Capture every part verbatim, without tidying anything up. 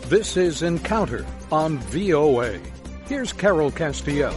This is Encounter on V O A. Here's Carol Castiel.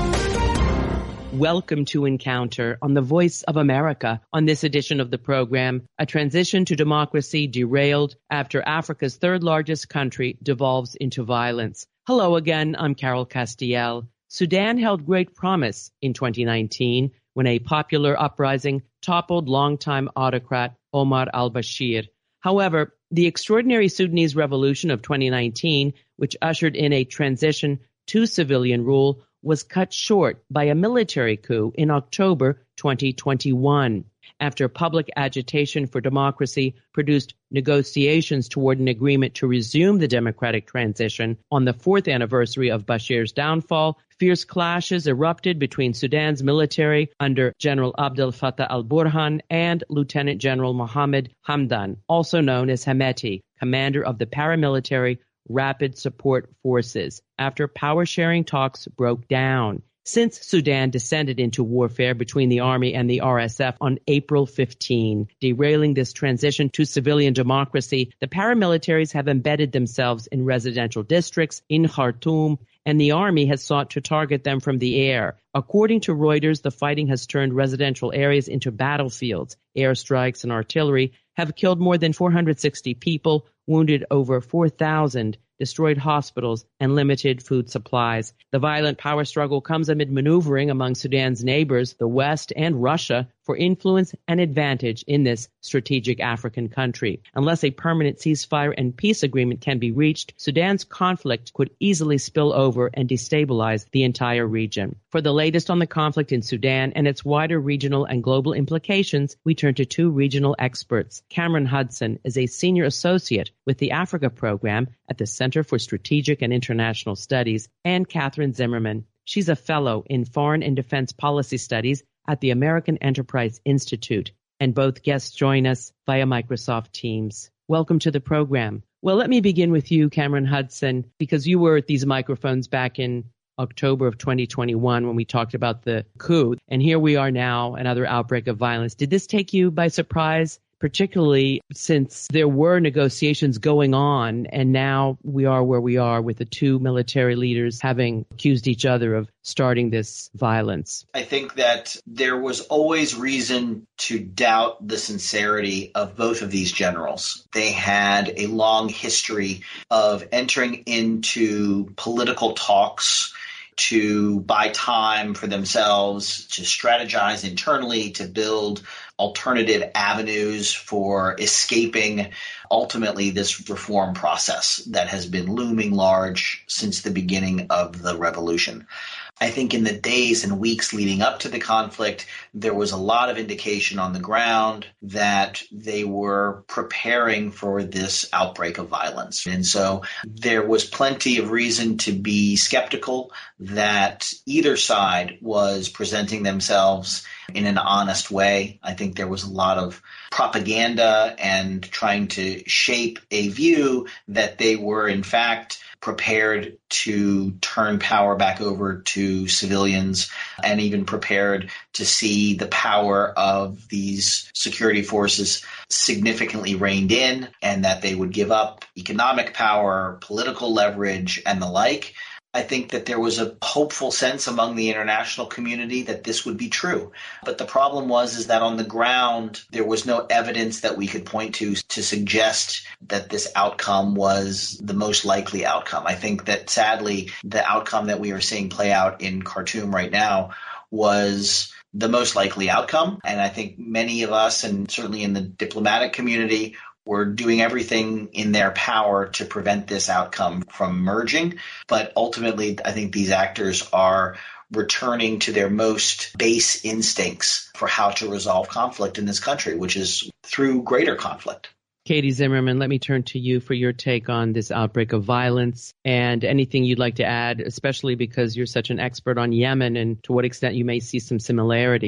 Welcome to Encounter on the Voice of America. On this edition of the program, a transition to democracy derailed after Africa's third largest country devolves into violence. Hello again, I'm Carol Castiel. Sudan held great promise in twenty nineteen when a popular uprising toppled longtime autocrat Omar al-Bashir. However, the extraordinary Sudanese revolution of twenty nineteen, which ushered in a transition to civilian rule, was cut short by a military coup in October twenty twenty-one. After public agitation for democracy produced negotiations toward an agreement to resume the democratic transition on the fourth anniversary of Bashir's downfall, fierce clashes erupted between Sudan's military under General Abdel Fattah al-Burhan and Lieutenant General Mohammed Hamdan, also known as Hemeti, commander of the paramilitary Rapid Support Forces, after power-sharing talks broke down. Since Sudan descended into warfare between the army and the R S F on April fifteenth, derailing this transition to civilian democracy, the paramilitaries have embedded themselves in residential districts in Khartoum, and the army has sought to target them from the air. According to Reuters, the fighting has turned residential areas into battlefields. Airstrikes and artillery have killed more than four hundred sixty people, wounded over four thousand, destroyed hospitals, and limited food supplies. The violent power struggle comes amid maneuvering among Sudan's neighbors, the West and Russia, for influence and advantage in this strategic African country. Unless a permanent ceasefire and peace agreement can be reached, Sudan's conflict could easily spill over and destabilize the entire region. For the latest on the conflict in Sudan and its wider regional and global implications, we turn to two regional experts. Cameron Hudson is a senior associate with the Africa program at the Center for Strategic and International Studies, and Catherine Zimmerman. She's a fellow in Foreign and Defense Policy Studies at the American Enterprise Institute, and both guests join us via Microsoft Teams. Welcome to the program. Well, let me begin with you, Cameron Hudson, because you were at these microphones back in October of twenty twenty-one when we talked about the coup, and here we are now, another outbreak of violence. Did this take you by surprise, particularly since there were negotiations going on, and now we are where we are with the two military leaders having accused each other of starting this violence? I think that there was always reason to doubt the sincerity of both of these generals. They had a long history of entering into political talks to buy time for themselves, to strategize internally, to build alternative avenues for escaping ultimately this reform process that has been looming large since the beginning of the revolution. I think in the days and weeks leading up to the conflict, there was a lot of indication on the ground that they were preparing for this outbreak of violence. And so there was plenty of reason to be skeptical that either side was presenting themselves in an honest way. I think there was a lot of propaganda and trying to shape a view that they were, in fact, prepared to turn power back over to civilians, and even prepared to see the power of these security forces significantly reined in, and that they would give up economic power, political leverage, and the like. I think that there was a hopeful sense among the international community that this would be true. But the problem was is that on the ground, there was no evidence that we could point to to suggest that this outcome was the most likely outcome. I think that sadly, the outcome that we are seeing play out in Khartoum right now was the most likely outcome. And I think many of us, and certainly in the diplomatic community, were doing everything in their power to prevent this outcome from emerging. But ultimately, I think these actors are returning to their most base instincts for how to resolve conflict in this country, which is through greater conflict. Katie Zimmerman, let me turn to you for your take on this outbreak of violence and anything you'd like to add, especially because you're such an expert on Yemen and to what extent you may see some similarities.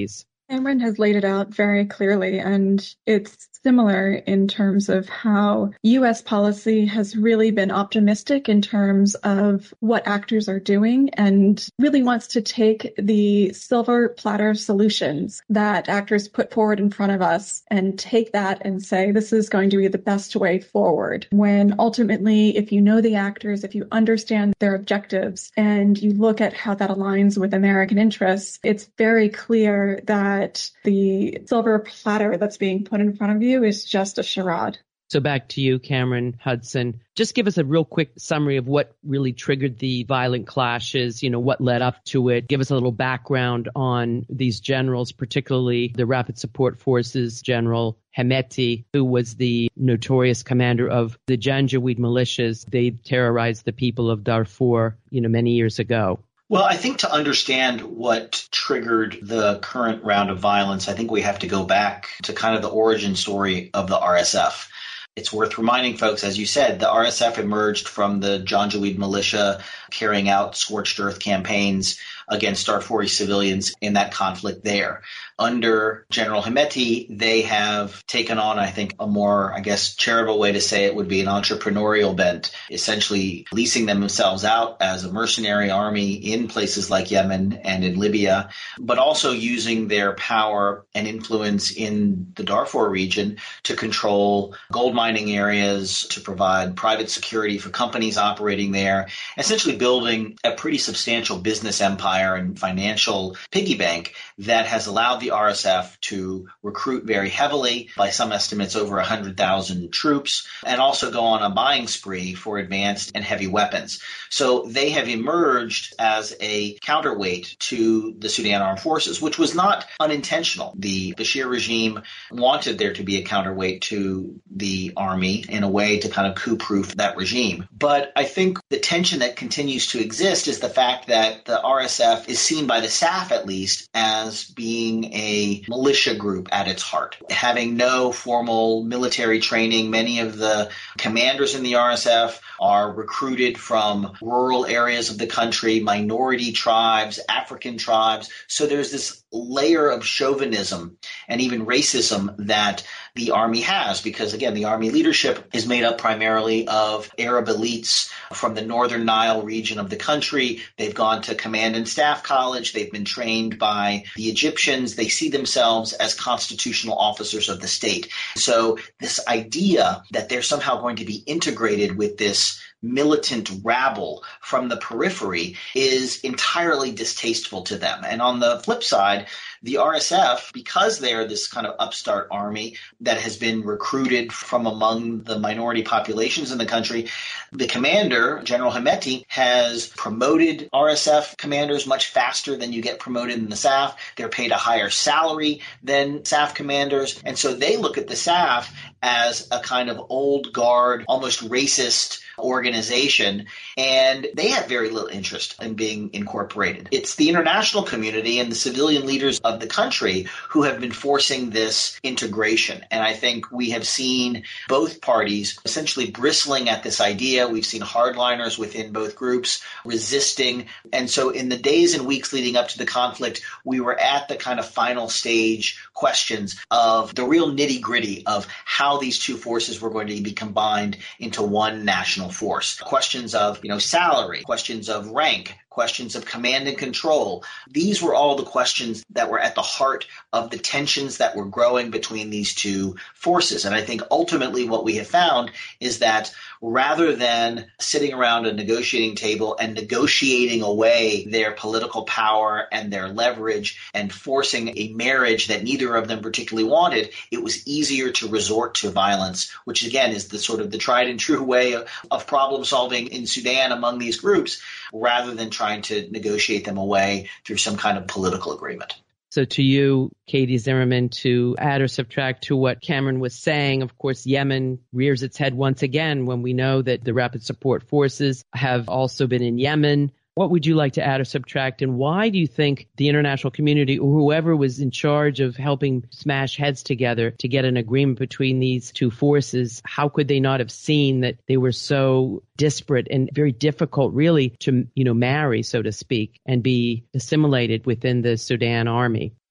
Cameron has laid it out very clearly, and it's similar in terms of how U S policy has really been optimistic in terms of what actors are doing and really wants to take the silver platter solutions that actors put forward in front of us and take that and say, this is going to be the best way forward. When ultimately, if you know the actors, if you understand their objectives, and you look at how that aligns with American interests, it's very clear that that the silver platter that's being put in front of you is just a charade. So back to you, Cameron Hudson. Just give us a real quick summary of what really triggered the violent clashes, you know, what led up to it. Give us a little background on these generals, particularly the Rapid Support Forces General Hemeti, who was the notorious commander of the Janjaweed militias. They terrorized the people of Darfur, you know, many years ago. Well, I think to understand what triggered the current round of violence, I think we have to go back to kind of the origin story of the R S F. It's worth reminding folks, as you said, the R S F emerged from the Janjaweed militia carrying out scorched earth campaigns against Darfuri civilians in that conflict there. Under General Hemeti, they have taken on, I think, a more, I guess, charitable way to say it would be an entrepreneurial bent, essentially leasing themselves out as a mercenary army in places like Yemen and in Libya, but also using their power and influence in the Darfur region to control gold mining areas, to provide private security for companies operating there, essentially building a pretty substantial business empire and financial piggy bank that has allowed the R S F to recruit very heavily, by some estimates over one hundred thousand troops, and also go on a buying spree for advanced and heavy weapons. So they have emerged as a counterweight to the Sudan Armed Forces, which was not unintentional. The Bashir regime wanted there to be a counterweight to the army in a way to kind of coup-proof that regime. But I think the tension that continues to exist is the fact that the R S F is seen by the S A F, at least, as being a militia group at its heart. Having no formal military training, many of the commanders in the R S F are recruited from rural areas of the country, minority tribes, African tribes. So there's this layer of chauvinism and even racism that the army has, because again, the army leadership is made up primarily of Arab elites from the northern Nile region of the country. They've gone to command and staff college. They've been trained by the Egyptians. They see themselves as constitutional officers of the state. So this idea that they're somehow going to be integrated with this militant rabble from the periphery is entirely distasteful to them. And on the flip side, the R S F, because they're this kind of upstart army that has been recruited from among the minority populations in the country, the commander, General Hemeti, has promoted R S F commanders much faster than you get promoted in the S A F. They're paid a higher salary than S A F commanders. And so they look at the S A F as a kind of old guard, almost racist organization, and they have very little interest in being incorporated. It's the international community and the civilian leaders of the country who have been forcing this integration. And I think we have seen both parties essentially bristling at this idea. We've seen hardliners within both groups resisting. And so in the days and weeks leading up to the conflict, we were at the kind of final stage questions of the real nitty-gritty of how these two forces were going to be combined into one national force. Questions of, you know, salary, questions of rank, questions of command and control. These were all the questions that were at the heart of the tensions that were growing between these two forces. And I think ultimately what we have found is that rather than sitting around a negotiating table and negotiating away their political power and their leverage and forcing a marriage that neither of them particularly wanted, it was easier to resort to violence, which again is the sort of the tried and true way of, of problem solving in Sudan among these groups, rather than trying to negotiate them away through some kind of political agreement. So to you, Katie Zimmerman, to add or subtract to what Cameron was saying, of course, Yemen rears its head once again when we know that the Rapid Support Forces have also been in Yemen. What would you like to add or subtract, and why do you think the international community or whoever was in charge of helping smash heads together to get an agreement between these two forces, how could they not have seen that they were so disparate and very difficult really to, you know, marry, so to speak, and be assimilated within the Sudan army?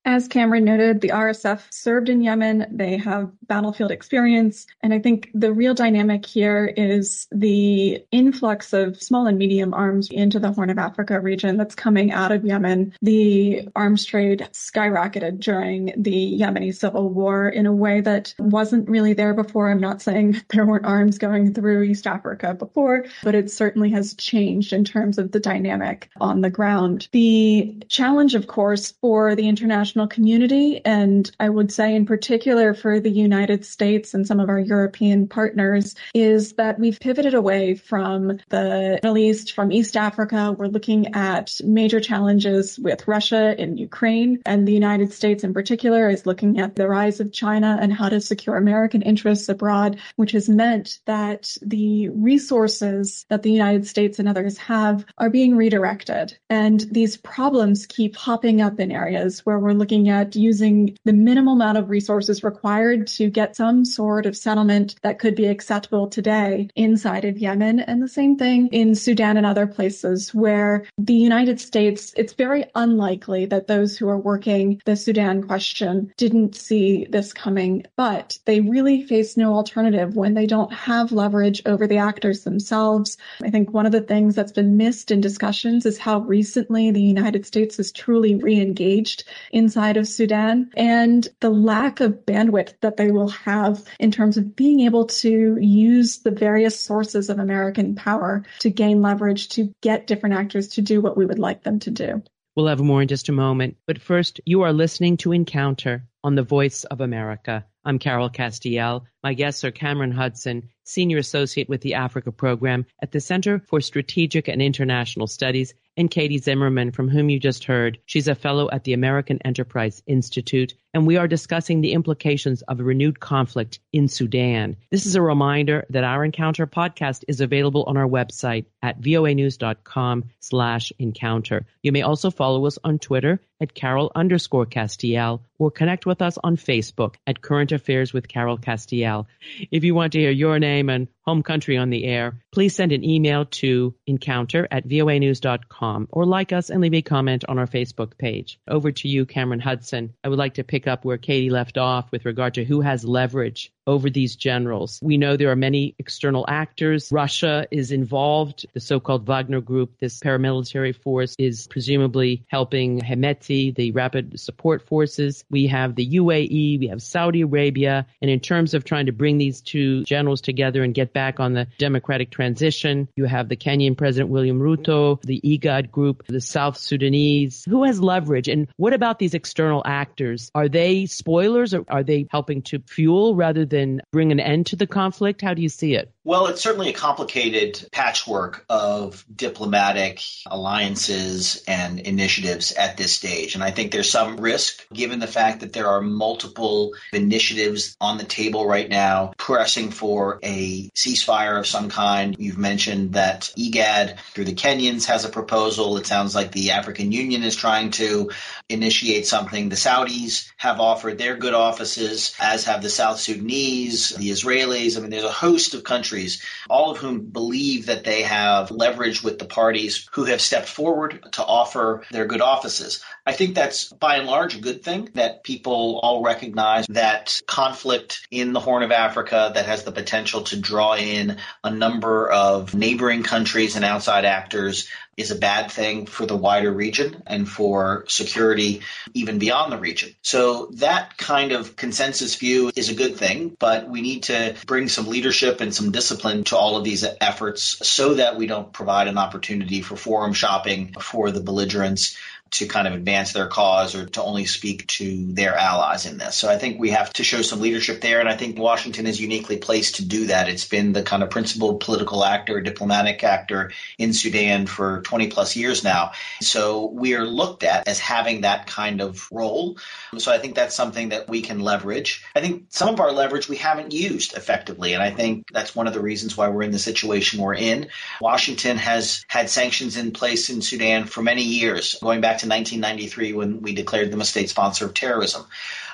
As Cameron noted, the R S F served in Yemen. They have battlefield experience. And I think the real dynamic here is the influx of small and medium arms into the Horn of Africa region that's coming out of Yemen. The arms trade skyrocketed during the Yemeni civil war in a way that wasn't really there before. I'm not saying there weren't arms going through East Africa before, but it certainly has changed in terms of the dynamic on the ground. The challenge, of course, for the international community, and I would say in particular for the United States and some of our European partners, is that we've pivoted away from the Middle East, from East Africa. We're looking at major challenges with Russia and Ukraine, and the United States in particular is looking at the rise of China and how to secure American interests abroad, which has meant that the resources that the United States and others have are being redirected. And these problems keep popping up in areas where we're looking looking at using the minimal amount of resources required to get some sort of settlement that could be acceptable today inside of Yemen. And the same thing in Sudan and other places where the United States, it's very unlikely that those who are working the Sudan question didn't see this coming, but they really face no alternative when they don't have leverage over the actors themselves. I think one of the things that's been missed in discussions is how recently the United States has truly re-engaged inside of Sudan, and the lack of bandwidth that they will have in terms of being able to use the various sources of American power to gain leverage to get different actors to do what we would like them to do. We'll have more in just a moment. But first, you are listening to Encounter on the Voice of America. I'm Carol Castiel. My guests are Cameron Hudson, Senior Associate with the Africa Program at the Center for Strategic and International Studies, and Katie Zimmerman, from whom you just heard. She's a fellow at the American Enterprise Institute, and we are discussing the implications of a renewed conflict in Sudan. This is a reminder that our Encounter podcast is available on our website at voanews.com slash encounter. You may also follow us on Twitter at Carol underscore Castiel, or connect with us on Facebook at Current Affairs with Carol Castiel. If you want to hear your name and home country on the air, please send an email to encounter at voanews dot com or like us and leave a comment on our Facebook page. Over to you, Cameron Hudson. I would like to pick up where Katie left off with regard to who has leverage over these generals. We know there are many external actors. Russia is involved. The so-called Wagner Group, this paramilitary force, is presumably helping Hemeti, the rapid support forces. We have the U A E, we have Saudi Arabia. And in terms of trying to bring these two generals together and get back on the democratic transition, you have the Kenyan President William Ruto, the IGAD group, the South Sudanese. Who has leverage? And what about these external actors? Are they spoilers, or are they helping to fuel rather than than bring an end to the conflict? How do you see it? Well, it's certainly a complicated patchwork of diplomatic alliances and initiatives at this stage. And I think there's some risk, given the fact that there are multiple initiatives on the table right now pressing for a ceasefire of some kind. You've mentioned that IGAD, through the Kenyans, has a proposal. It sounds like the African Union is trying to initiate something. The Saudis have offered their good offices, as have the South Sudanese, the Israelis. I mean, there's a host of countries, all of whom believe that they have leverage with the parties who have stepped forward to offer their good offices. I think that's by and large a good thing, that people all recognize that conflict in the Horn of Africa that has the potential to draw in a number of neighboring countries and outside actors is a bad thing for the wider region and for security even beyond the region. So that kind of consensus view is a good thing, but we need to bring some leadership and some discipline to all of these efforts so that we don't provide an opportunity for forum shopping for the belligerents to kind of advance their cause or to only speak to their allies in this. So I think we have to show some leadership there, and I think Washington is uniquely placed to do that. It's been the kind of principal political actor, diplomatic actor in Sudan for twenty plus years now. So we are looked at as having that kind of role. So I think that's something that we can leverage. I think some of our leverage we haven't used effectively, and I think that's one of the reasons why we're in the situation we're in. Washington has had sanctions in place in Sudan for many years, going back to nineteen ninety-three when we declared them a state sponsor of terrorism.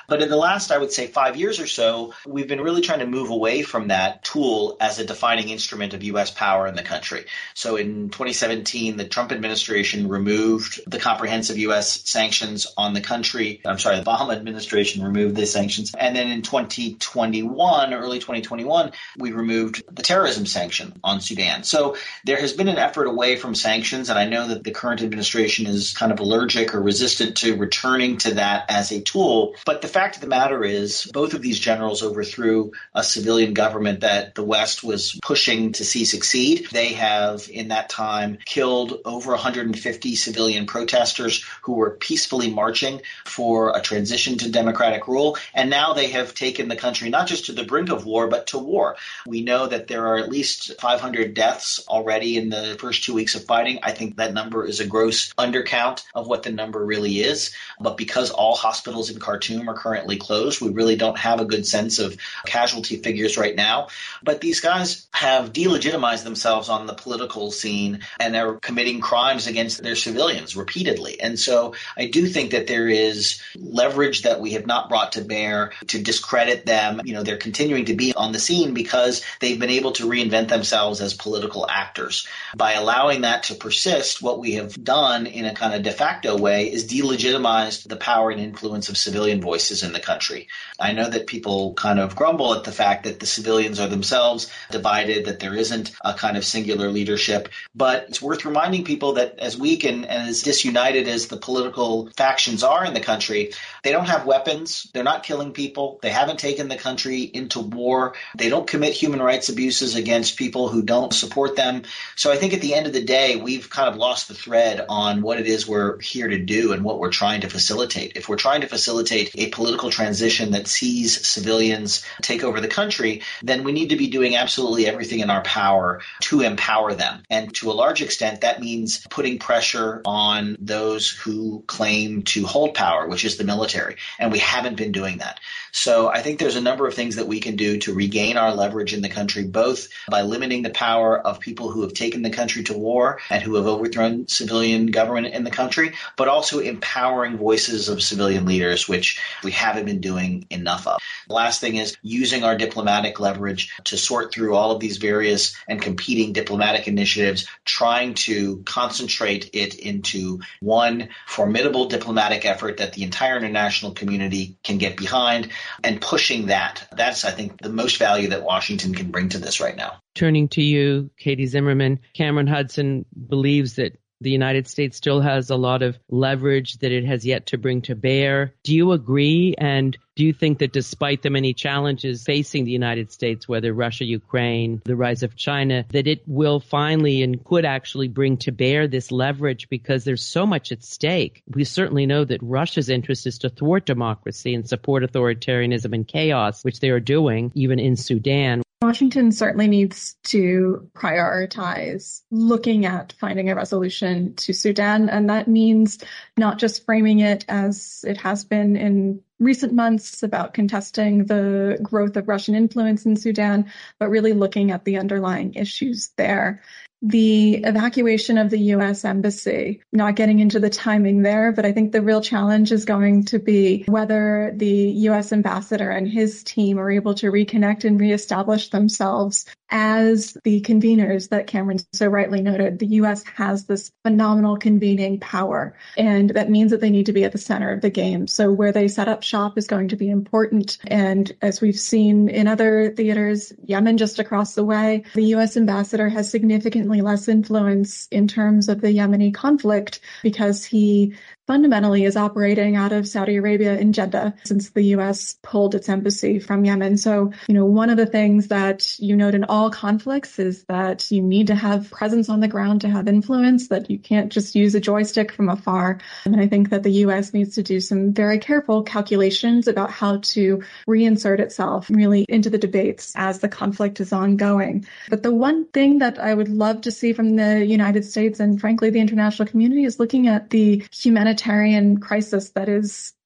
But in the last, I would say, five years or so, we've been really trying to move away from that tool as a defining instrument of U S power in the country. So in twenty seventeen, the Trump administration removed the comprehensive U S sanctions on the country. I'm sorry, the Obama administration removed the sanctions. And then in twenty twenty-one, early twenty twenty-one, we removed the terrorism sanction on Sudan. So there has been an effort away from sanctions, and I know that the current administration is kind of allergic or resistant to returning to that as a tool. But the fact of the matter is, both of these generals overthrew a civilian government that the West was pushing to see succeed. They have, in that time, killed over one hundred fifty civilian protesters who were peacefully marching for a transition to democratic rule. And now they have taken the country not just to the brink of war, but to war. We know that there are at least five hundred deaths already in the first two weeks of fighting. I think that number is a gross undercount of what the number really is. But because all hospitals in Khartoum are currently closed, we really don't have a good sense of casualty figures right now. But these guys have delegitimized themselves on the political scene and are committing crimes against their civilians repeatedly. And so I do think that there is leverage that we have not brought to bear to discredit them. You know, they're continuing to be on the scene because they've been able to reinvent themselves as political actors. By allowing that to persist, what we have done in a kind of de facto way is delegitimized the power and influence of civilian voices in the country. I know that people kind of grumble at the fact that the civilians are themselves divided, that there isn't a kind of singular leadership, but it's worth reminding people that as weak and, and as disunited as the political factions are in the country, they don't have weapons, they're not killing people, they haven't taken the country into war, they don't commit human rights abuses against people who don't support them. So I think at the end of the day, we've kind of lost the thread on what it is we're here to do and what we're trying to facilitate. If we're trying to facilitate a political transition that sees civilians take over the country, then we need to be doing absolutely everything in our power to empower them. And to a large extent, that means putting pressure on those who claim to hold power, which is the military. And we haven't been doing that. So I think there's a number of things that we can do to regain our leverage in the country, both by limiting the power of people who have taken the country to war and who have overthrown civilian government in the country, but also empowering voices of civilian leaders, which we haven't been doing enough of. The last thing is using our diplomatic leverage to sort through all of these various and competing diplomatic initiatives, trying to concentrate it into one formidable diplomatic effort that the entire international community can get behind, and pushing that. That's, I think, the most value that Washington can bring to this right now. Turning to you, Katie Zimmerman, Cameron Hudson believes that the United States still has a lot of leverage that it has yet to bring to bear. Do you agree? And do you think that despite the many challenges facing the United States, whether Russia, Ukraine, the rise of China, that it will finally and could actually bring to bear this leverage because there's so much at stake? We certainly know that Russia's interest is to thwart democracy and support authoritarianism and chaos, which they are doing, even in Sudan. Washington certainly needs to prioritize looking at finding a resolution to Sudan, and that means not just framing it as it has been in recent months about contesting the growth of Russian influence in Sudan, but really looking at the underlying issues there. The evacuation of the U S embassy, not getting into the timing there, but I think the real challenge is going to be whether the U S ambassador and his team are able to reconnect and reestablish themselves as the conveners that Cameron so rightly noted. The U S has this phenomenal convening power, and that means that they need to be at the center of the game. So where they set up shop is going to be important. And as we've seen in other theaters, Yemen just across the way, the U S ambassador has significantly less influence in terms of the Yemeni conflict because he fundamentally is operating out of Saudi Arabia in Jeddah since the U S pulled its embassy from Yemen. So, you know, one of the things that you note in all conflicts is that you need to have presence on the ground to have influence, that you can't just use a joystick from afar. And I think that the U S needs to do some very careful calculations about how to reinsert itself really into the debates as the conflict is ongoing. But the one thing that I would love to see from the United States and frankly the international community is looking at the humanitarian crisis that is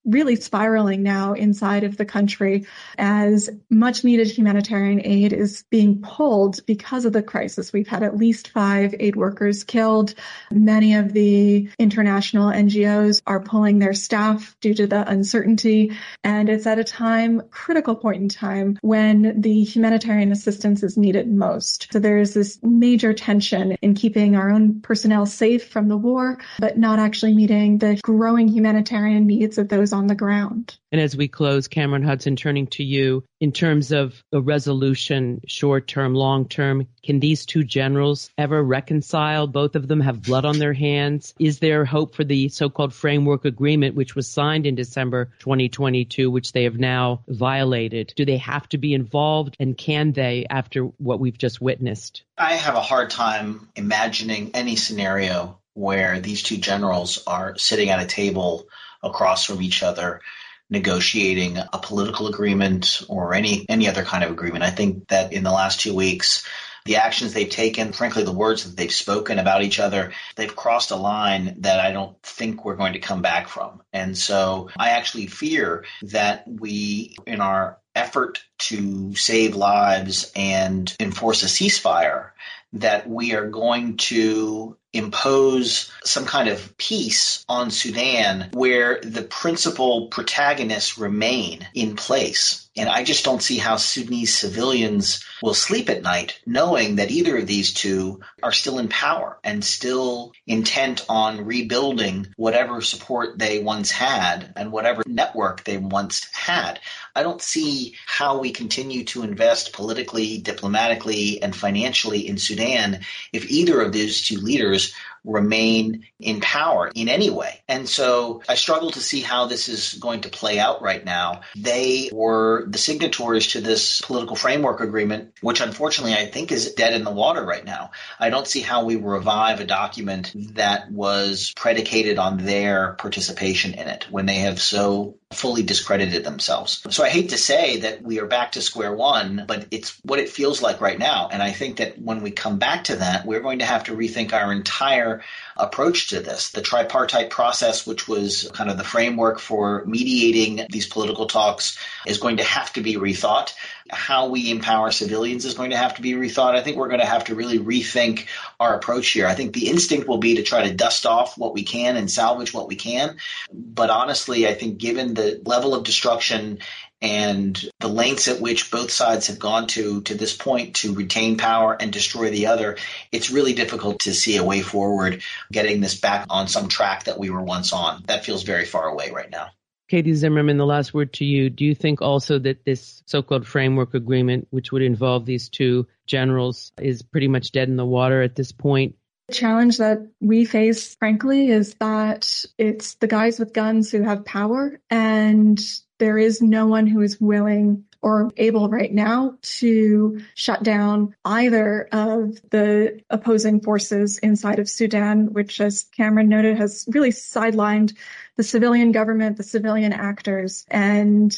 really spiraling now inside of the country as much needed humanitarian aid is being pulled because of the crisis. We've had at least five aid workers killed. Many of the international N G Os are pulling their staff due to the uncertainty. And it's at a time, critical point in time, when the humanitarian assistance is needed most. So there is this major tension in keeping our own personnel safe from the war, but not actually meeting the growing humanitarian needs of those on the ground. And as we close, Cameron Hudson, turning to you, in terms of a resolution, short-term, long-term, can these two generals ever reconcile? Both of them have blood on their hands. Is there hope for the so-called framework agreement, which was signed in December twenty twenty-two, which they have now violated? Do they have to be involved, and can they after what we've just witnessed? I have a hard time imagining any scenario where these two generals are sitting at a table across from each other, negotiating a political agreement or any any other kind of agreement. I think that in the last two weeks, the actions they've taken, frankly, the words that they've spoken about each other, they've crossed a line that I don't think we're going to come back from. And so I actually fear that we, in our effort to save lives and enforce a ceasefire, that we are going to impose some kind of peace on Sudan where the principal protagonists remain in place. And I just don't see how Sudanese civilians will sleep at night knowing that either of these two are still in power and still intent on rebuilding whatever support they once had and whatever network they once had. I don't see how we continue to invest politically, diplomatically, and financially in Sudan if either of these two leaders remain in power in any way. And so I struggle to see how this is going to play out right now. They were the signatories to this political framework agreement, which unfortunately I think is dead in the water right now. I don't see how we revive a document that was predicated on their participation in it when they have so fully discredited themselves. So I hate to say that we are back to square one, but it's what it feels like right now. And I think that when we come back to that, we're going to have to rethink our entire approach to this. The tripartite process, which was kind of the framework for mediating these political talks, is going to have to be rethought. How we empower civilians is going to have to be rethought. I think we're going to have to really rethink our approach here. I think the instinct will be to try to dust off what we can and salvage what we can. But honestly, I think given the level of destruction and the lengths at which both sides have gone to to this point to retain power and destroy the other, it's really difficult to see a way forward getting this back on some track that we were once on. That feels very far away right now. Katie Zimmerman, the last word to you. Do you think also that this so-called framework agreement, which would involve these two generals, is pretty much dead in the water at this point? The challenge that we face, frankly, is that it's the guys with guns who have power, and there is no one who is willing or able right now to shut down either of the opposing forces inside of Sudan, which, as Cameron noted, has really sidelined the civilian government, the civilian actors, and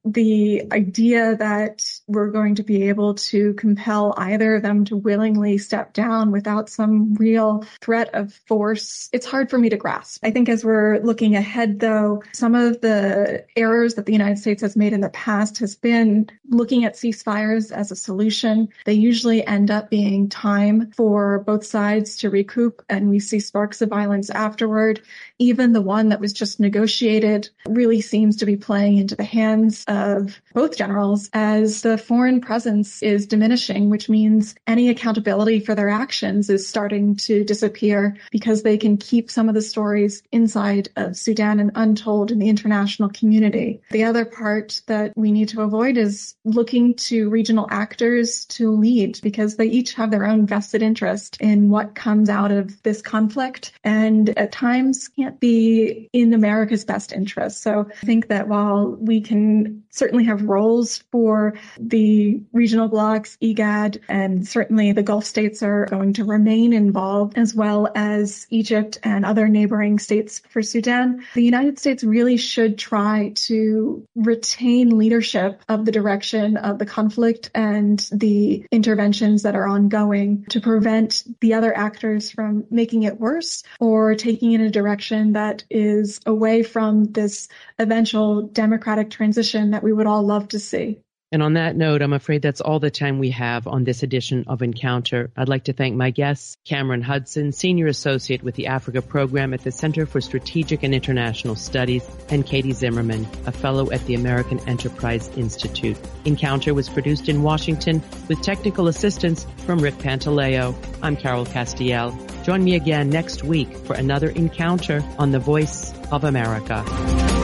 the idea that we're going to be able to compel either of them to willingly step down without some real threat of force, it's hard for me to grasp. I think as we're looking ahead, though, some of the errors that the United States has made in the past has been looking at ceasefires as a solution. They usually end up being time for both sides to recoup, and we see sparks of violence afterward. Even the one that was just negotiated really seems to be playing into the hands of both generals as the foreign presence is diminishing, which means any accountability for their actions is starting to disappear because they can keep some of the stories inside of Sudan and untold in the international community. The other part that we need to avoid is looking to regional actors to lead, because they each have their own vested interest in what comes out of this conflict, and at times can't be in America's best interest. So I think that while we can certainly have roles for the regional blocs, IGAD, and certainly the Gulf states are going to remain involved, as well as Egypt and other neighboring states for Sudan. The United States really should try to retain leadership of the direction of the conflict and the interventions that are ongoing to prevent the other actors from making it worse or taking in a direction that is away from this eventual democratic transition that we would all love to see. And on that note, I'm afraid that's all the time we have on this edition of Encounter. I'd like to thank my guests, Cameron Hudson, Senior Associate with the Africa Program at the Center for Strategic and International Studies, and Katie Zimmerman, a Fellow at the American Enterprise Institute. Encounter was produced in Washington with technical assistance from Rick Pantaleo. I'm Carol Castiel. Join me again next week for another Encounter on the Voice of America.